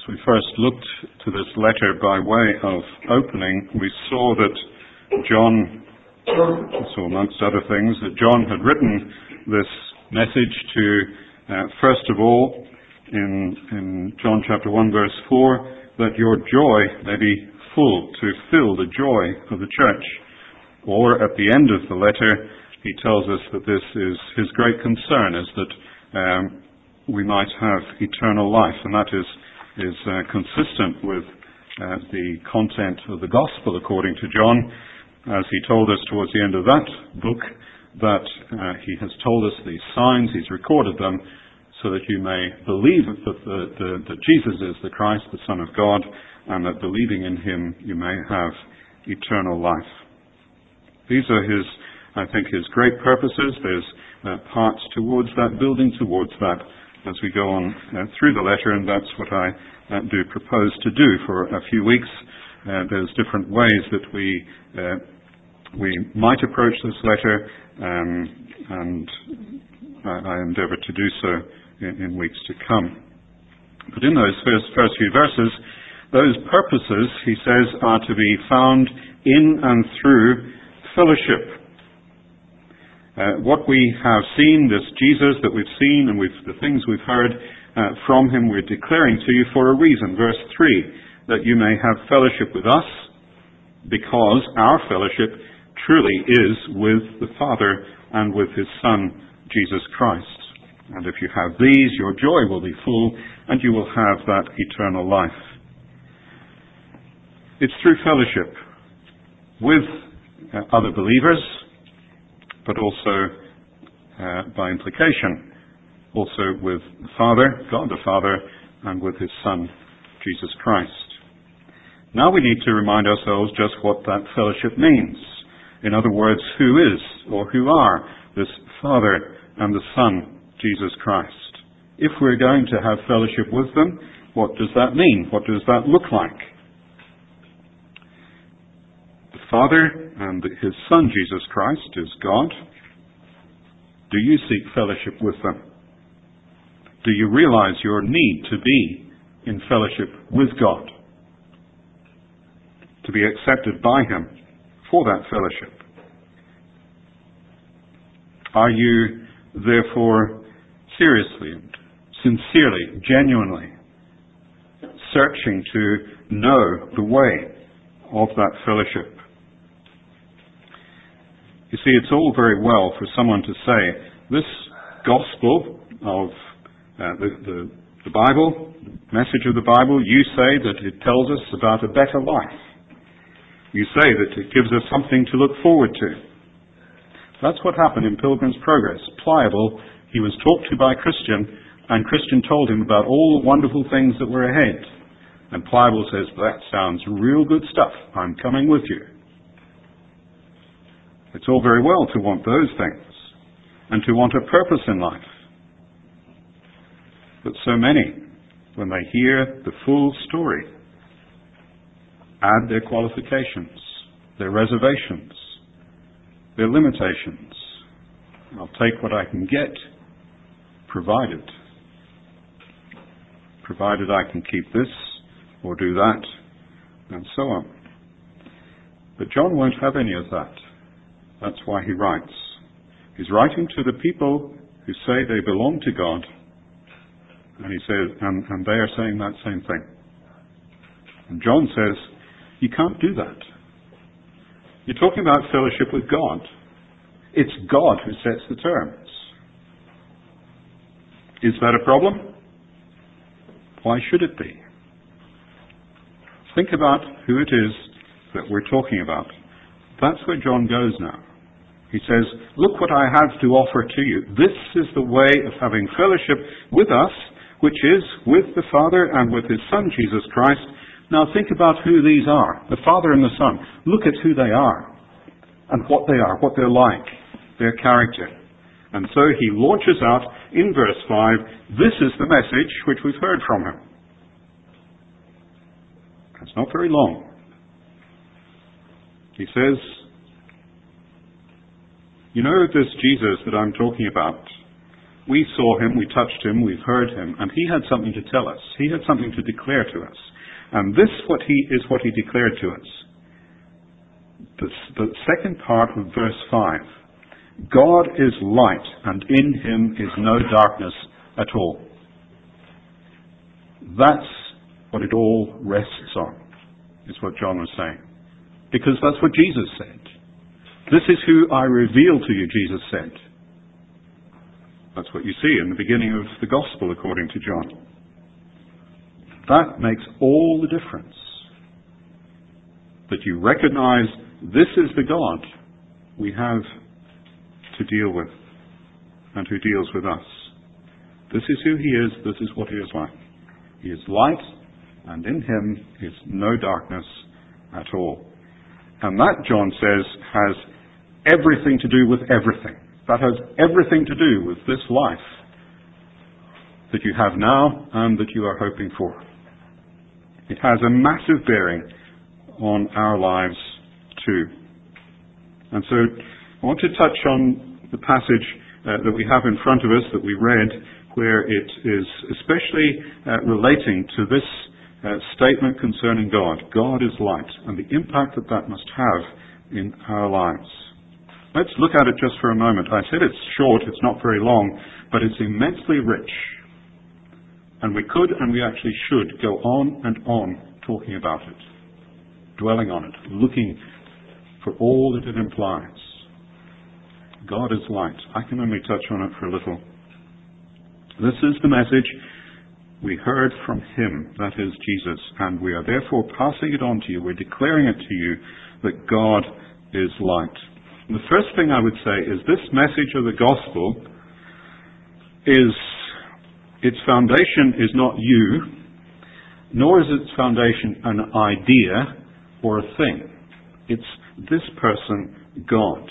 As we first looked to this letter by way of opening, we saw that John, amongst other things, that John had written this message to, first of all, in John chapter 1 verse 4, that your joy may be full, to fill the joy of the church. Or at the end of the letter, he tells us that this is his great concern, is that we might have eternal life, and that is consistent with the content of the gospel according to John, as he told us towards the end of that book, that he has told us these signs, he's recorded them, so that you may believe that Jesus is the Christ, the Son of God, and that believing in him you may have eternal life. These are his great purposes. There's parts towards that, building towards that, as we go on through the letter, and that's what I do propose to do for a few weeks. There's different ways that we might approach this letter, and I endeavour to do so in weeks to come. But in those first few verses, those purposes, he says, are to be found in and through fellowship. What we have seen, this Jesus that we've seen, and the things we've heard from him, we're declaring to you for a reason. Verse 3, that you may have fellowship with us, because our fellowship truly is with the Father and with his Son, Jesus Christ. And if you have these, your joy will be full, and you will have that eternal life. It's through fellowship with other believers, but also, by implication, also with the Father, God the Father, and with his Son, Jesus Christ. Now we need to remind ourselves just what that fellowship means. In other words, who is, or who are, this Father and the Son, Jesus Christ. If we're going to have fellowship with them, what does that mean? What does that look like? The Father and his Son, Jesus Christ, is God. Do you seek fellowship with them? Do you realize your need to be in fellowship with God? To be accepted by him for that fellowship? Are you, therefore, seriously, sincerely, genuinely searching to know the way of that fellowship? You see, it's all very well for someone to say, this gospel of the Bible, message of the Bible, you say that it tells us about a better life. You say that it gives us something to look forward to. That's what happened in Pilgrim's Progress. Pliable, he was talked to by Christian, and Christian told him about all the wonderful things that were ahead. And Pliable says, that sounds real good stuff. I'm coming with you. It's all very well to want those things, and to want a purpose in life. But so many, when they hear the full story, add their qualifications, their reservations, their limitations. I'll take what I can get, provided I can keep this or do that, and so on. But John won't have any of that. That's why he writes. He's writing to the people who say they belong to God, and he says, and they are saying that same thing. And John says, you can't do that. You're talking about fellowship with God. It's God who sets the terms. Is that a problem? Why should it be? Think about who it is that we're talking about. That's where John goes now. He says, look what I have to offer to you. This is the way of having fellowship with us, which is with the Father and with his Son, Jesus Christ. Now think about who these are, the Father and the Son. Look at who they are and what they are, what they're like, their character. And so he launches out in verse 5, this is the message which we've heard from him. It's not very long. He says, you know this Jesus that I'm talking about, We saw him, we touched him, we've heard him, and he had something to tell us. He had something to declare to us. And this is what he declared to us. The second part of verse 5. God is light, and in him is no darkness at all. That's what it all rests on, is what John was saying. Because that's what Jesus said. This is who I reveal to you, Jesus said. That's what you see in the beginning of the Gospel, according to John. That makes all the difference. That you recognize this is the God we have to deal with and who deals with us. This is who he is, this is what he is like. He is light, and in him is no darkness at all. And that, John says, has everything to do with everything. That has everything to do with this life that you have now and that you are hoping for. It has a massive bearing on our lives too. And so I want to touch on the passage that we have in front of us that we read, where it is especially relating to this statement concerning God. God is light, and the impact that that must have in our lives. Let's look at it just for a moment. I said it's short, it's not very long, but it's immensely rich. And we could, and we actually should, go on and on talking about it, dwelling on it, looking for all that it implies. God is light. I can only touch on it for a little. This is the message we heard from him, that is Jesus, and we are therefore passing it on to you. We're declaring it to you that God is light. And the first thing I would say is this message of the gospel is, its foundation is not you, nor is its foundation an idea or a thing. It's this person, God.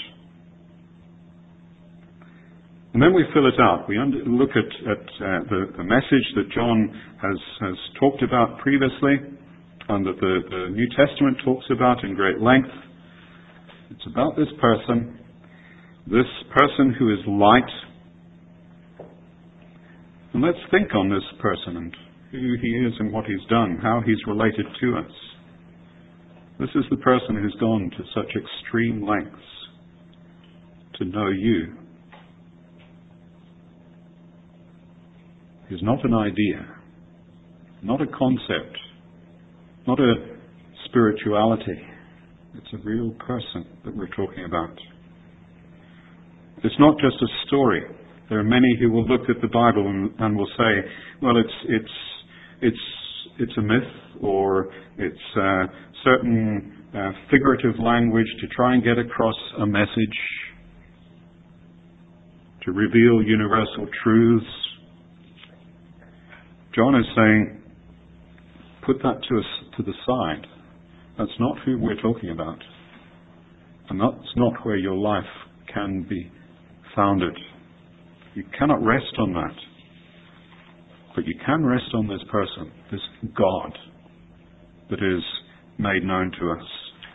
And then we fill it out. We look at the message that John has talked about previously, and that the New Testament talks about in great length. It's about this person who is light. And let's think on this person and who he is and what he's done, how he's related to us. This is the person who's gone to such extreme lengths to know you. Is not an idea, not a concept, not a spirituality. It's a real person that we're talking about. It's not just a story. There are many who will look at the Bible and will say, well, it's a myth, or it's certain figurative language to try and get across a message, to reveal universal truths. John is saying, put that to the side. That's not who we're talking about. And that's not where your life can be founded. You cannot rest on that. But you can rest on this person, this God that is made known to us.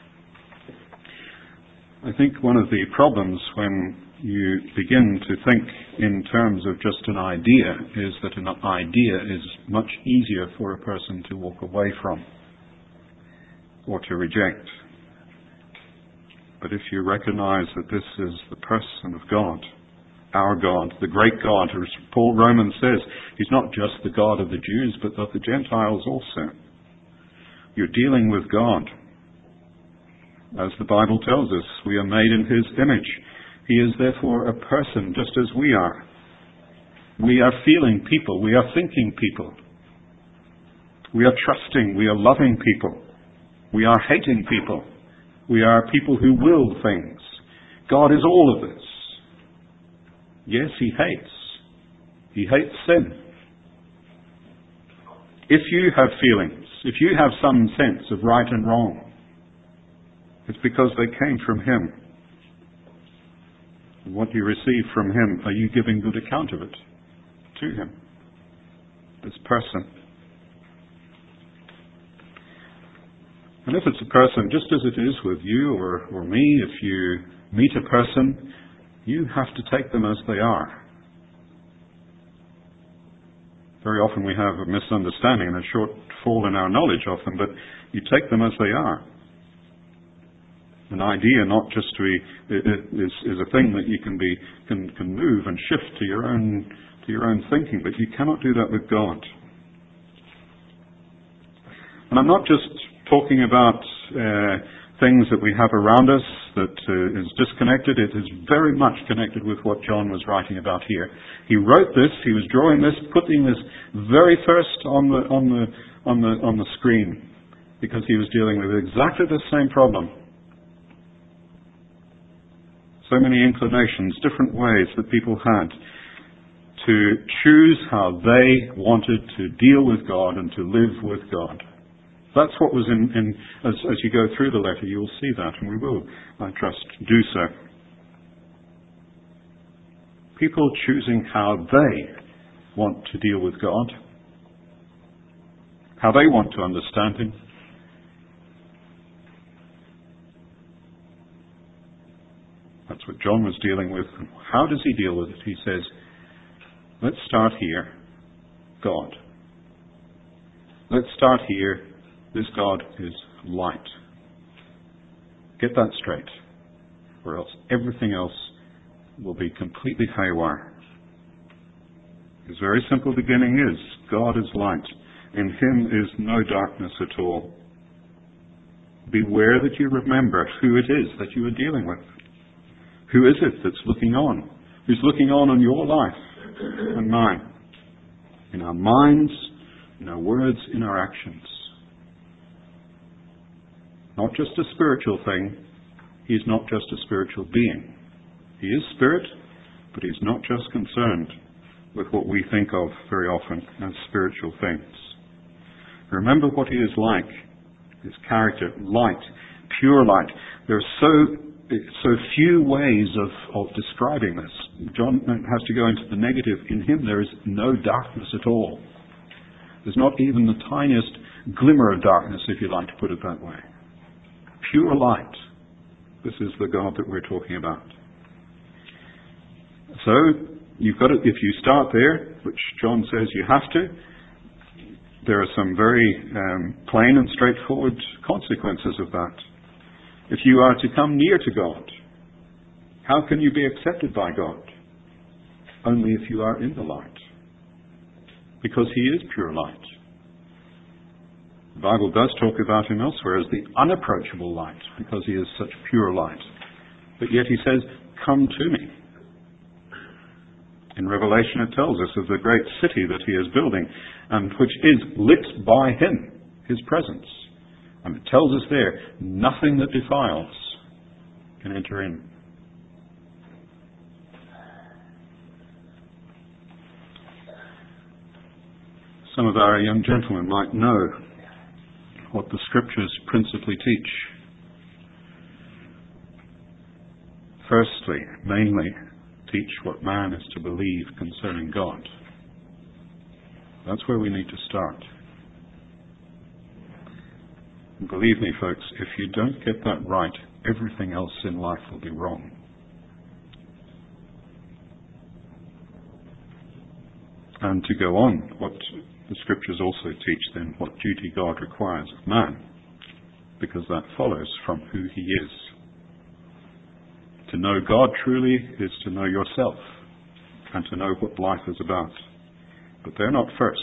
I think one of the problems when you begin to think in terms of just an idea is that an idea is much easier for a person to walk away from or to reject. But if you recognize that this is the person of God, our God, the great God, as Paul Romans says, he's not just the God of the Jews, but of the Gentiles also. You're dealing with God. As the Bible tells us, we are made in his image. He is therefore a person just as we are. We are feeling people. We are thinking people. We are trusting. We are loving people. We are hating people. We are people who will things. God is all of this. Yes, he hates. He hates sin. If you have feelings, if you have some sense of right and wrong, it's because they came from him. What you receive from him, are you giving good account of it to him? This person. And if it's a person, just as it is with you or me, if you meet a person, you have to take them as they are. Very often we have a misunderstanding and a shortfall in our knowledge of them, but you take them as they are. An idea not just to be is a thing that you can move and shift to your own thinking, but you cannot do that with God. And I'm not just talking about things that we have around us that is disconnected. It is very much connected with what John was writing about here. He wrote this. He was drawing this, putting this very first on the screen, because he was dealing with exactly the same problem. So many inclinations, different ways that people had to choose how they wanted to deal with God and to live with God. That's what was as you go through the letter, you will see that, and we will, I trust, do so. People choosing how they want to deal with God, how they want to understand Him. That's what John was dealing with. How does he deal with it? He says, let's start here, God. Let's start here. This God is light. Get that straight, or else everything else will be completely haywire. His very simple beginning is, God is light. In Him is no darkness at all. Beware that you remember who it is that you are dealing with. Who is it that's looking on? Who's looking on your life and mine? In our minds, in our words, in our actions. Not just a spiritual thing. He's not just a spiritual being. He is spirit, but He's not just concerned with what we think of very often as spiritual things. Remember what He is like. His character, light, pure light. There are so few ways of describing this. John has to go into the negative. In Him there is no darkness at all. There's not even the tiniest glimmer of darkness, if you like to put it that way. Pure light. This is the God that we're talking about. So, you've got to, if you start there, which John says you have to, there are some very plain and straightforward consequences of that. If you are to come near to God, how can you be accepted by God? Only if you are in the light. Because He is pure light. The Bible does talk about Him elsewhere as the unapproachable light, because He is such pure light. But yet He says, come to me. In Revelation it tells us of the great city that He is building, and which is lit by Him, His presence. And it tells us there, nothing that defiles can enter in. Some of our young gentlemen might know what the Scriptures principally teach. Firstly, mainly, teach what man is to believe concerning God. That's where we need to start. And believe me, folks, if you don't get that right, everything else in life will be wrong. And to go on, what the Scriptures also teach then, what duty God requires of man, because that follows from who He is. To know God truly is to know yourself, and to know what life is about. But they're not first.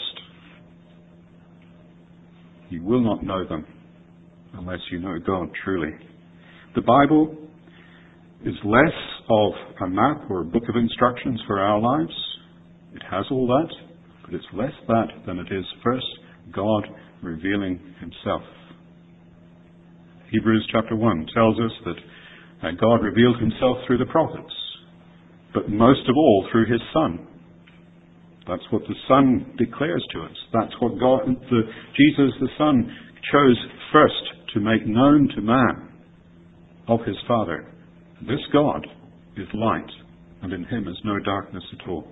You will not know them unless you know God truly. The Bible is less of a map or a book of instructions for our lives. It has all that, but it's less that than it is first God revealing Himself. Hebrews chapter 1 tells us that God revealed Himself through the prophets, but most of all through His Son. That's what the Son declares to us. That's what Jesus the Son chose first to make known to man of His Father. This God is light, and in Him is no darkness at all.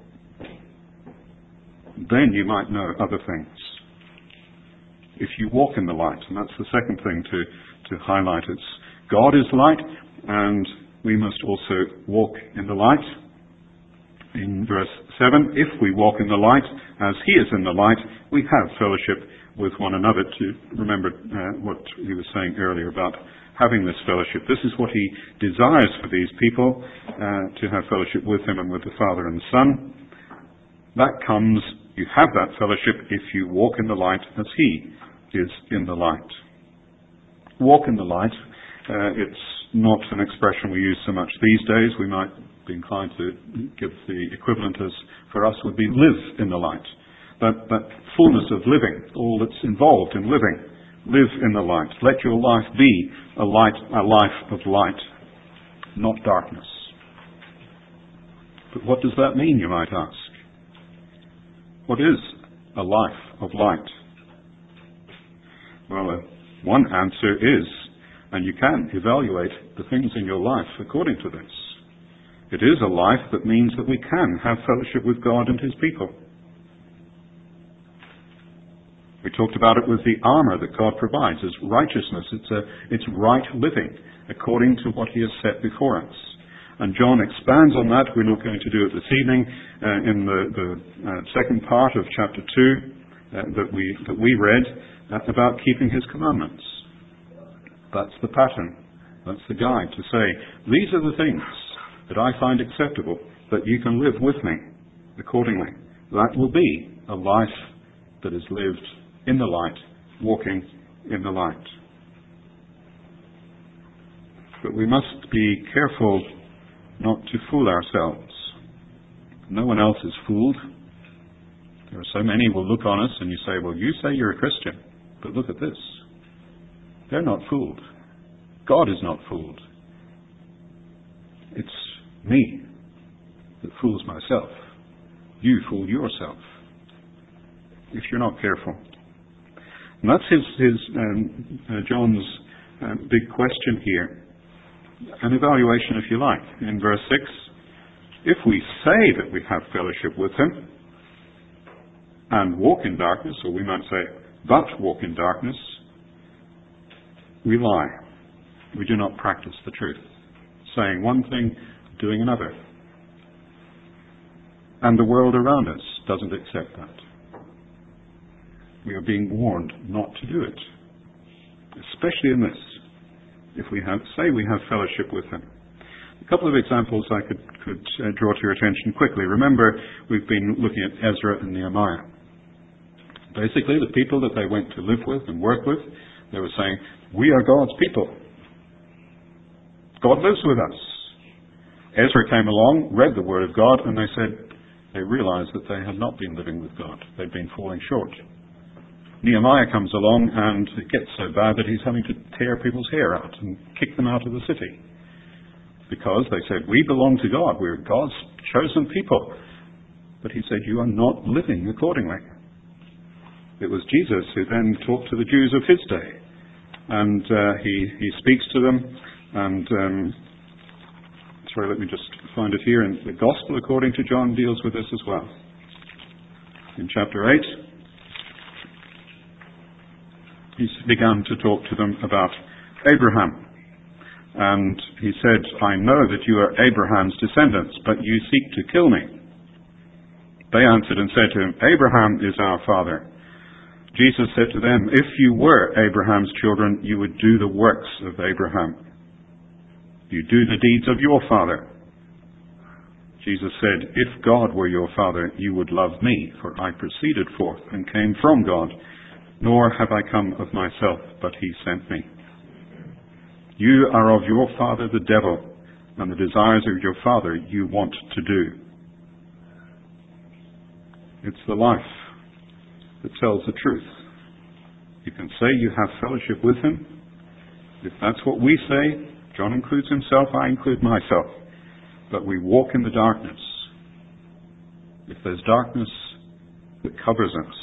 Then you might know other things. If you walk in the light, and that's the second thing to highlight. It's God is light, and we must also walk in the light. In verse 7, if we walk in the light as he is in the light, we have fellowship with one another. To remember what he was saying earlier about having this fellowship. This is what he desires for these people, to have fellowship with him and with the Father and the Son. That comes, you have that fellowship if you walk in the light as he is in the light. Walk in the light, it's not an expression we use so much these days. We might be inclined to give the equivalent as for us would be live in the light. That fullness of living, all that's involved in living. Live in the light. Let your life be a life of light, not darkness. But what does that mean, you might ask? What is a life of light? Well, one answer is, and you can evaluate the things in your life according to this. It is a life that means that we can have fellowship with God and his people. We talked about it with the armour that God provides as righteousness. It's right living according to what he has set before us. And John expands on that. We're not going to do it this evening in the second part of chapter 2 that we read about keeping his commandments. That's the pattern. That's the guide to say, these are the things that I find acceptable, that you can live with me accordingly. That will be a life that is lived in the light, walking in the light. But we must be careful not to fool ourselves. No one else is fooled. There are so many who will look on us and you say, well, you say you're a Christian, but look at this. They're not fooled. God is not fooled. It's me that fools myself. You fool yourself if you're not careful. And that's John's big question here. An evaluation, if you like. In verse 6, if we say that we have fellowship with him and walk in darkness, or we might say, but walk in darkness, we lie. We do not practice the truth. Saying one thing, doing another. And the world around us doesn't accept that. We are being warned not to do it. Especially in this. If we say we have fellowship with him. A couple of examples I could draw to your attention quickly. Remember, we've been looking at Ezra and Nehemiah. Basically, the people that they went to live with and work with, they were saying, we are God's people. God lives with us. Ezra came along, read the Word of God, and they realized that they had not been living with God. They'd been falling short. Nehemiah comes along and it gets so bad that he's having to tear people's hair out and kick them out of the city. Because they said, we belong to God. We're God's chosen people. But he said, you are not living accordingly. It was Jesus who then talked to the Jews of his day. And he speaks to them. And, let me just find it here. And the Gospel according to John deals with this as well. In chapter 8. He's begun to talk to them about Abraham. And he said, I know that you are Abraham's descendants, but you seek to kill me. They answered and said to him, Abraham is our father. Jesus said to them, if you were Abraham's children, you would do the works of Abraham. You do the deeds of your father. Jesus said, if God were your father, you would love me, for I proceeded forth and came from God. Nor have I come of myself, but he sent me. You are of your father the devil, and the desires of your father you want to do. It's the life that tells the truth. You can say you have fellowship with him. If that's what we say, John includes himself, I include myself. But we walk in the darkness. If there's darkness that covers us,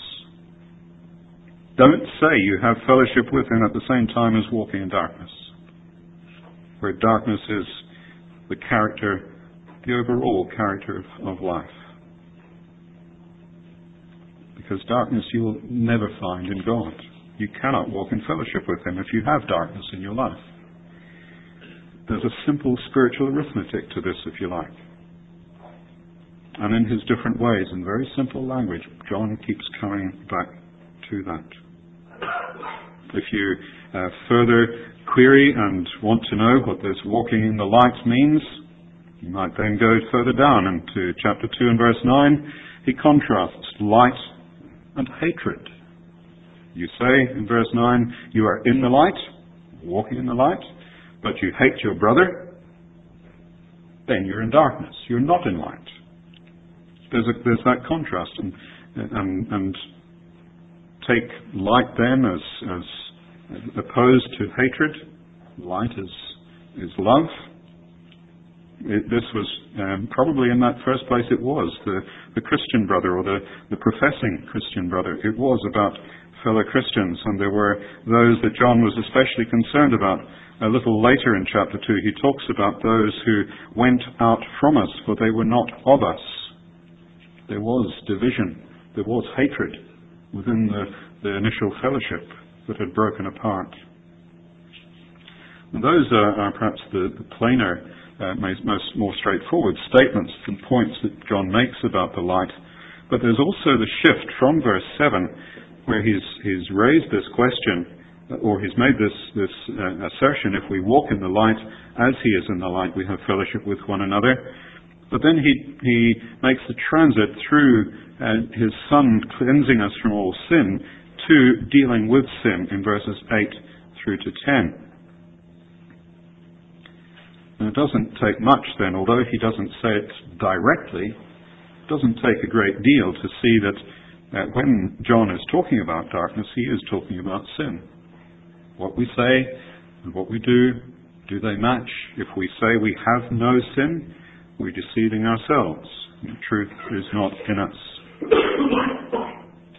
don't say you have fellowship with him at the same time as walking in darkness. Where darkness is the character, the overall character of life. Because darkness you will never find in God. You cannot walk in fellowship with him if you have darkness in your life. There's a simple spiritual arithmetic to this, if you like. And in his different ways, in very simple language, John keeps coming back to that. If you further query and want to know what this walking in the light means, you might then go further down into chapter 2 and verse 9. He contrasts light and hatred. You say in verse 9, you are in the light, walking in the light, but you hate your brother, then you're in darkness. You're not in light. There's that contrast, and take light then as opposed to hatred. Light is love. This was probably in that first place it was the Christian brother, or the professing Christian brother. It was about fellow Christians, and there were those that John was especially concerned about. A little later in chapter 2 he talks about those who went out from us, for they were not of us. There was division, there was hatred within the initial fellowship that had broken apart. And those are perhaps the plainer, more straightforward statements and points that John makes about the light. But there's also the shift from verse 7, where he's raised this question, or he's made this assertion: if we walk in the light as he is in the light, we have fellowship with one another. But then he makes the transit through his Son cleansing us from all sin to dealing with sin in verses 8 through to 10. And it doesn't take much then, although he doesn't say it directly, it doesn't take a great deal to see that when John is talking about darkness, he is talking about sin. What we say and what we do they match? If we say we have no sin, we're deceiving ourselves. The truth is not in us.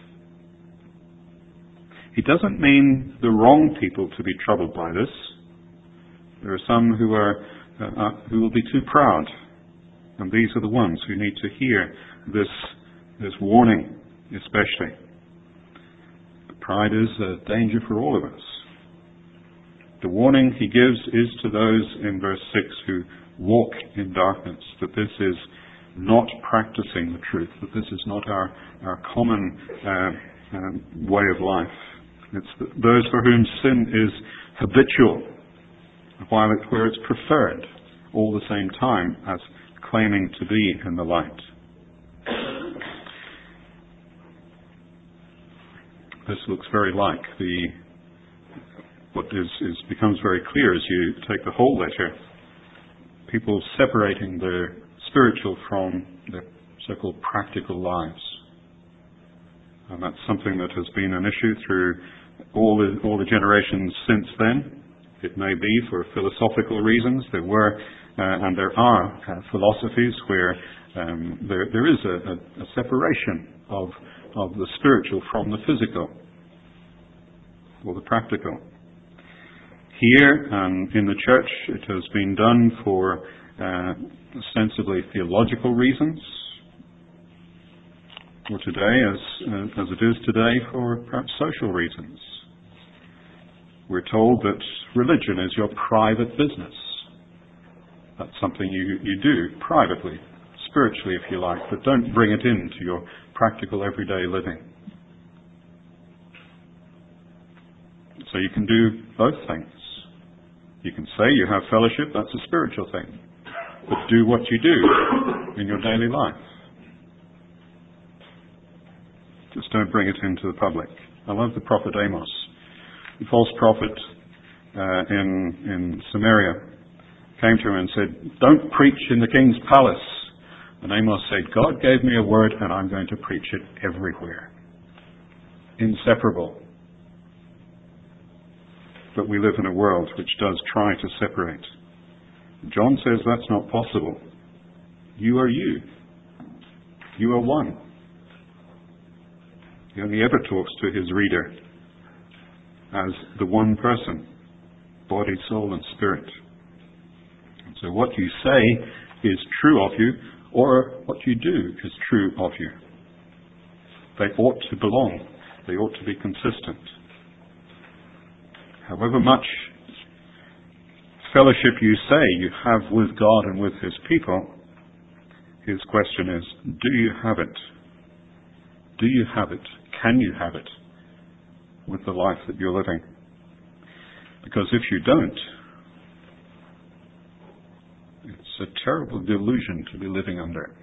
He doesn't mean the wrong people to be troubled by this. There are some who will be too proud, and these are the ones who need to hear this warning, especially. Pride is a danger for all of us. The warning he gives is to those in verse 6 who walk in darkness, that this is not practicing the truth, that this is not our common way of life. It's those for whom sin is habitual, where it's preferred all the same time as claiming to be in the light. This looks very like what becomes very clear as you take the whole letter. People separating their spiritual from their so-called practical lives. And that's something that has been an issue through all the generations since then. It may be for philosophical reasons. There were and there are philosophies where there is a separation of the spiritual from the physical or the practical. Here in the church, it has been done for ostensibly theological reasons, or today, as it is today, for perhaps social reasons. We're told that religion is your private business. That's something you do privately, spiritually if you like, but don't bring it into your practical everyday living. So you can do both things. You can say you have fellowship, that's a spiritual thing. But do what you do in your daily life. Just don't bring it into the public. I love the prophet Amos. The false prophet in Samaria came to him and said, "Don't preach in the king's palace." And Amos said, "God gave me a word and I'm going to preach it everywhere." Inseparable. But we live in a world which does try to separate. John says that's not possible. You are you. You are one. He only ever talks to his reader as the one person, body, soul, and spirit. And so what you say is true of you, or what you do is true of you. They ought to belong. They ought to be consistent. However much fellowship you say you have with God and with his people, his question is, do you have it? Do you have it? Can you have it with the life that you're living? Because if you don't, it's a terrible delusion to be living under.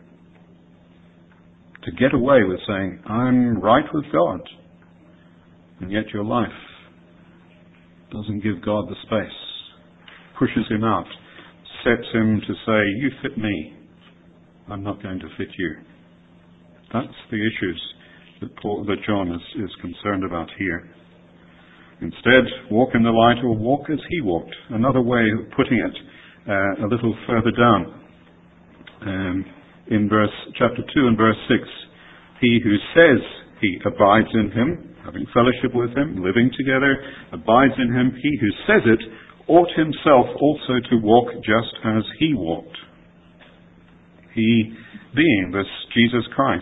To get away with saying, I'm right with God, and yet your life doesn't give God the space, pushes him out, sets him to say, you fit me, I'm not going to fit you. That's the issues that John is concerned about here. Instead, walk in the light or walk as he walked. Another way of putting it, a little further down, in chapter 2 and verse 6, he who says he abides in him, having fellowship with him, living together, abides in him, he who says it ought himself also to walk just as he walked. He being this Jesus Christ,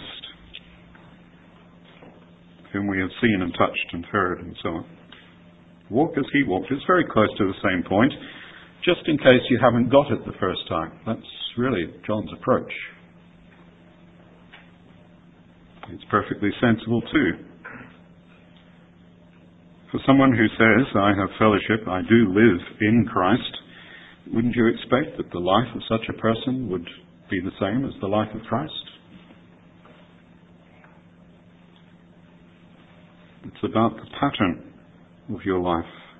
whom we have seen and touched and heard and so on. Walk as he walked. It's very close to the same point, just in case you haven't got it the first time. That's really John's approach. It's perfectly sensible too. For someone who says, I have fellowship, I do live in Christ, wouldn't you expect that the life of such a person would be the same as the life of Christ? It's about the pattern of your life.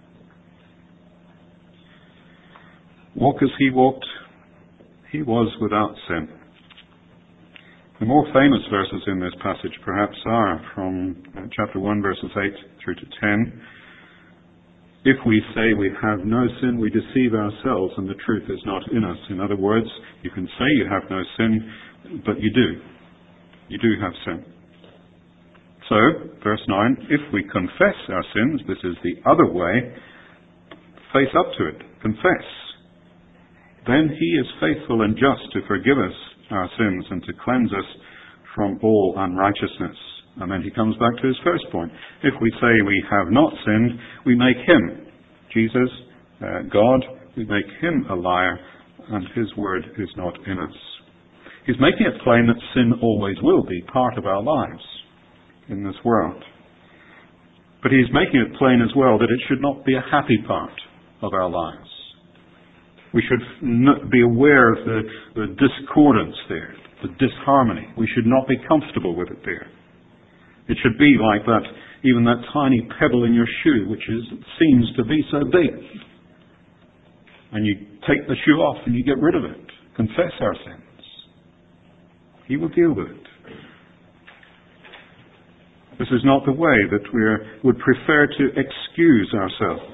Walk as he walked, he was without sin. The more famous verses in this passage perhaps are from chapter 1 verses 8 through to 10. If we say we have no sin, we deceive ourselves and the truth is not in us. In other words, you can say you have no sin, but you do. You do have sin. So, verse 9, if we confess our sins, this is the other way, face up to it, confess. Then he is faithful and just to forgive us our sins and to cleanse us from all unrighteousness. And then he comes back to his first point. If we say we have not sinned, we make him, Jesus, God, we make him a liar, and his word is not in us. He's making it plain that sin always will be part of our lives in this world. But he's making it plain as well that it should not be a happy part of our lives. We should be aware of the discordance there, the disharmony. We should not be comfortable with it there. It should be like that, even that tiny pebble in your shoe, which seems to be so big. And you take the shoe off and you get rid of it. Confess our sins. He will deal with it. This is not the way that we would prefer to excuse ourselves.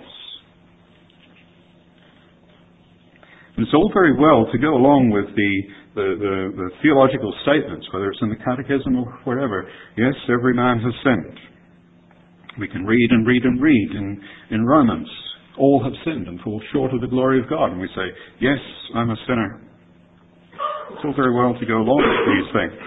And it's all very well to go along with the theological statements, whether it's in the catechism or wherever. Yes, every man has sinned. We can read and read and read in Romans. All have sinned and fall short of the glory of God. And we say, yes, I'm a sinner. It's all very well to go along with these things.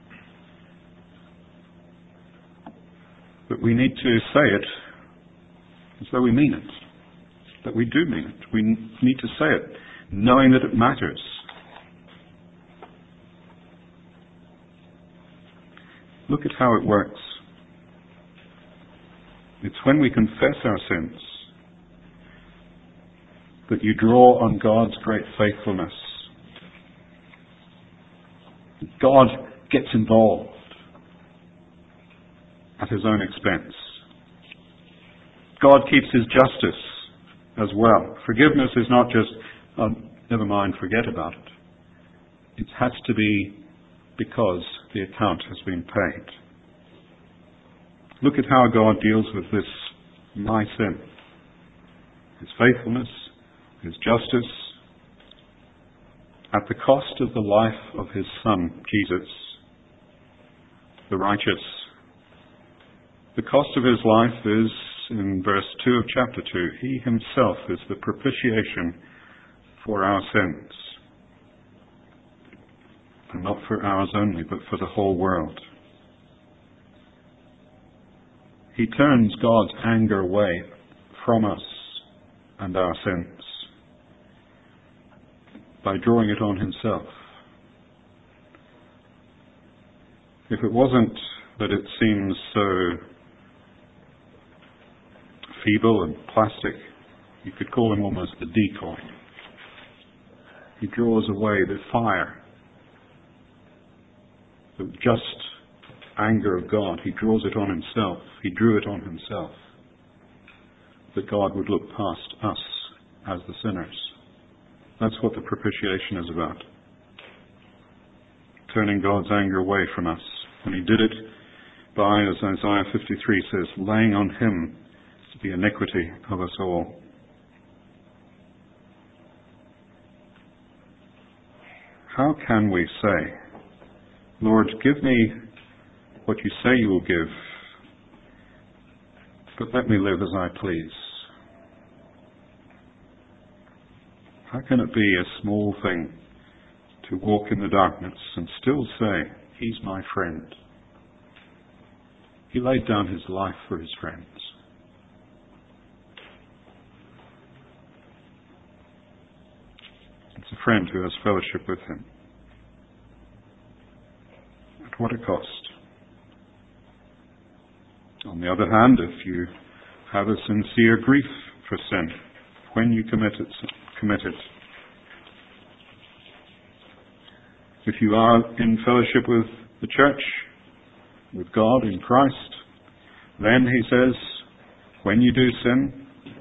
But we need to say it as though we mean it. That we do mean it. We need to say it, knowing that it matters. Look at how it works. It's when we confess our sins that you draw on God's great faithfulness. God gets involved at his own expense. God keeps his justice as well. Forgiveness is not just, never mind, forget about it. It has to be because the account has been paid. Look at how God deals with this, my sin. His faithfulness, his justice, at the cost of the life of his Son, Jesus, the righteous. The cost of his life is, in verse 2 of chapter 2, he himself is the propitiation for our sins. And not for ours only, but for the whole world. He turns God's anger away from us and our sins by drawing it on himself. If it wasn't that it seems so feeble and plastic, you could call him almost a decoy. He draws away the fire, the just anger of God. He draws it on himself. He drew it on himself, that God would look past us as the sinners. That's what the propitiation is about. Turning God's anger away from us. And he did it by, as Isaiah 53 says, laying on him the iniquity of us all. How can we say, Lord, give me what you say you will give, but let me live as I please? How can it be a small thing to walk in the darkness and still say, he's my friend? He laid down his life for his friends. It's a friend who has fellowship with him. At what a cost. On the other hand, if you have a sincere grief for sin, when you commit it, if you are in fellowship with the church, with God in Christ, then he says, when you do sin,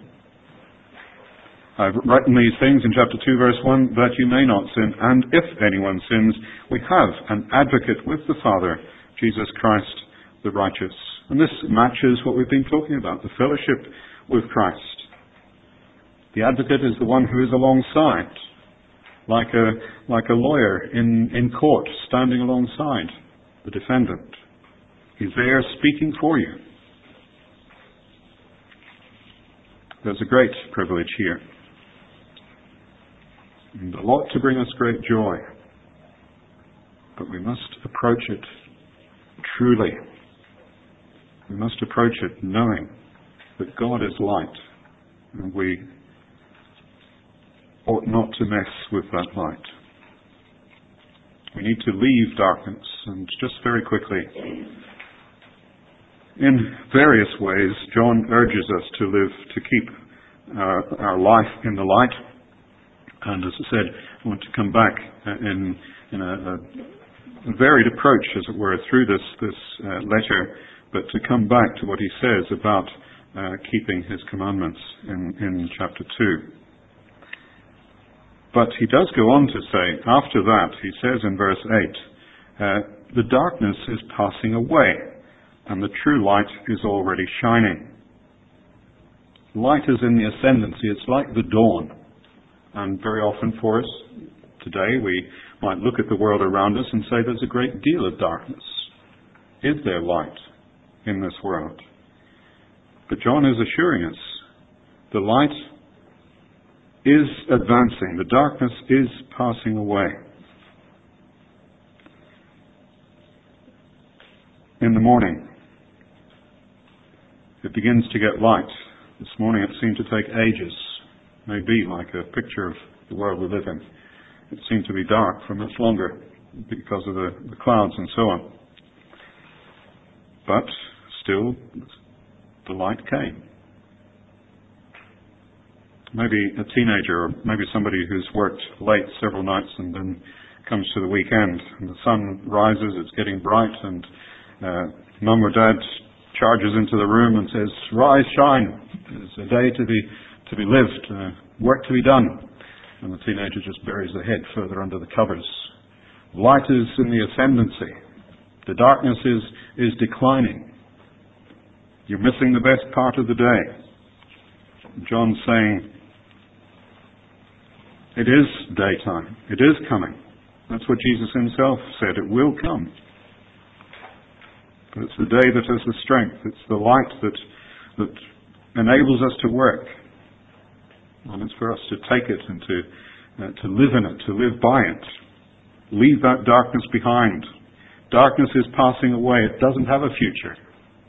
I've written these things in chapter 2 verse 1, that you may not sin, and if anyone sins, we have an advocate with the Father, Jesus Christ the righteous. And this matches what we've been talking about, the fellowship with Christ. The advocate is the one who is alongside, like a lawyer in court, standing alongside the defendant. He's there speaking for you. There's a great privilege here, and a lot to bring us great joy. But we must approach it truly. We must approach it knowing that God is light, and we ought not to mess with that light. We need to leave darkness, and just very quickly, in various ways, John urges us to keep our life in the light. And as I said, I want to come back in a varied approach, as it were, through this letter, but to come back to what he says about keeping his commandments in chapter 2. But he does go on to say, after that, he says in verse 8, the darkness is passing away, and the true light is already shining. Light is in the ascendancy. It's like the dawn. And very often for us today, we might look at the world around us and say there's a great deal of darkness. Is there light in this world? But John is assuring us the light is advancing. The darkness is passing away. In the morning, it begins to get light. This morning it seemed to take ages, maybe like a picture of the world we live in. It seemed to be dark for much longer because of the clouds and so on. But still, the light came. Maybe a teenager, or maybe somebody who's worked late several nights and then comes to the weekend and the sun rises, it's getting bright, and mum or dad charges into the room and says, "Rise, shine. There's a day to be lived, work to be done." And the teenager just buries their head further under the covers. Light is in the ascendancy. The darkness is declining. You're missing the best part of the day. John's saying, it is daytime. It is coming. That's what Jesus himself said. It will come. But it's the day that has the strength. It's the light that enables us to work. And it's for us to take it and to live in it, to live by it. Leave that darkness behind. Darkness is passing away. It doesn't have a future.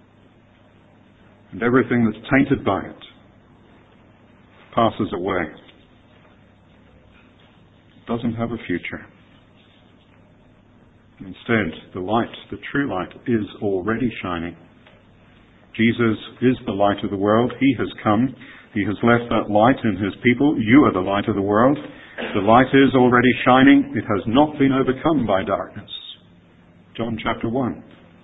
And everything that's tainted by it passes away. It doesn't have a future. Instead, the light, the true light, is already shining. Jesus is the light of the world. He has come. He has left that light in his people. You are the light of the world. The light is already shining. It has not been overcome by darkness. John chapter 1.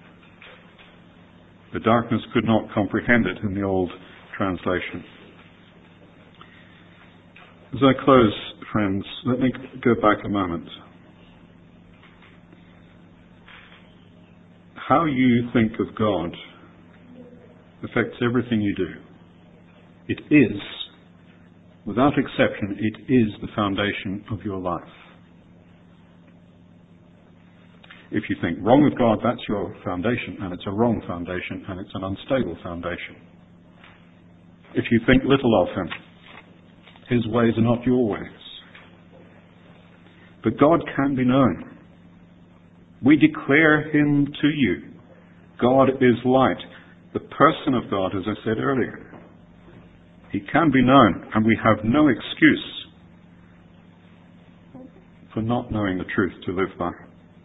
The darkness could not comprehend it in the old translation. As I close, friends, let me go back a moment. How you think of God affects everything you do. It is, without exception, it is the foundation of your life. If you think wrong of God, that's your foundation, and it's a wrong foundation, and it's an unstable foundation. If you think little of him, his ways are not your ways. But God can be known. We declare him to you. God is light. The person of God, as I said earlier. He can be known, and we have no excuse for not knowing the truth to live by.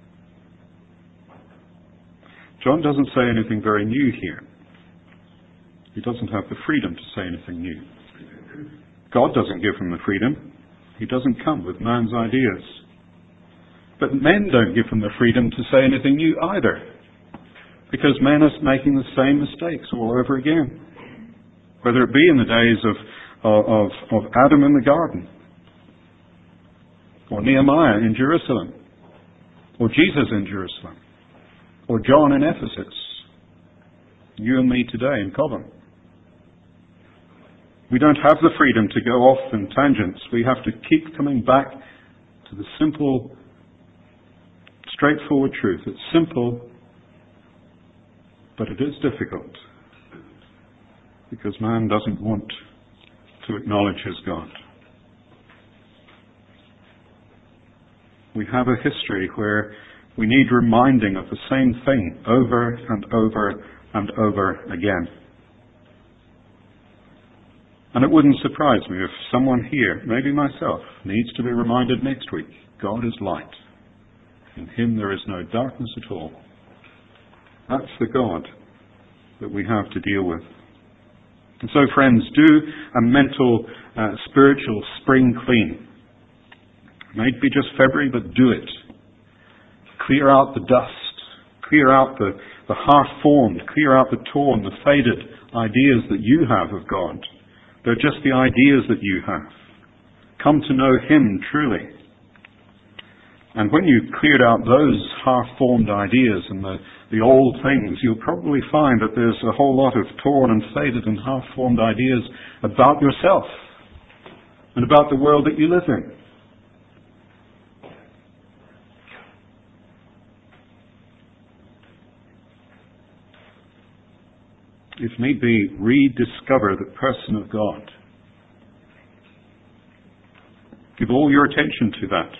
John doesn't say anything very new here. He doesn't have the freedom to say anything new. God doesn't give him the freedom. He doesn't come with man's ideas. But men don't give him the freedom to say anything new either, because men are making the same mistakes all over again. Whether it be in the days of Adam in the garden, or Nehemiah in Jerusalem, or Jesus in Jerusalem, or John in Ephesus, you and me today in Cobham. We don't have the freedom to go off in tangents. We have to keep coming back to the simple, straightforward truth. It's simple, but it is difficult, because man doesn't want to acknowledge his God. We have a history where we need reminding of the same thing over and over and over again. And it wouldn't surprise me if someone here, maybe myself, needs to be reminded next week, God is light. In him there is no darkness at all. That's the God that we have to deal with. And so, friends, do a mental, spiritual spring clean. It may be just February, but do it. Clear out the dust. Clear out the half-formed. Clear out the torn, the faded ideas that you have of God. They're just the ideas that you have. Come to know him truly. And when you've cleared out those half-formed ideas and the old things, you'll probably find that there's a whole lot of torn and faded and half-formed ideas about yourself and about the world that you live in. If need be, rediscover the person of God. Give all your attention to that.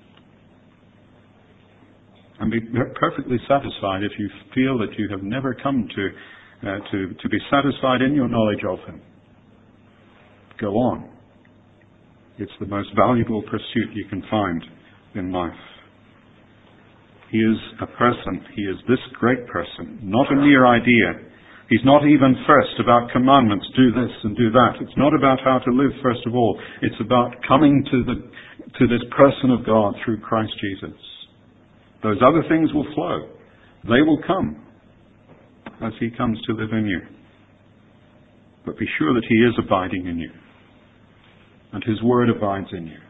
And be perfectly satisfied if you feel that you have never come to be satisfied in your knowledge of him. Go on. It's the most valuable pursuit you can find in life. He is a person. He is this great person, not a mere idea. He's not even first about commandments, do this and do that. It's not about how to live first of all. It's about coming to this person of God through Christ Jesus. Those other things will flow. They will come as he comes to live in you. But be sure that he is abiding in you, and his word abides in you.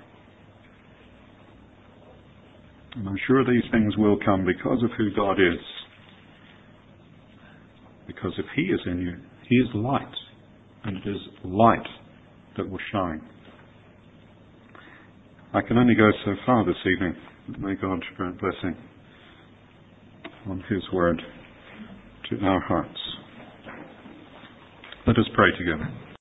And I'm sure these things will come because of who God is. Because if he is in you, he is light, and it is light that will shine. I can only go so far this evening. May God grant blessing on his word to our hearts. Let us pray together.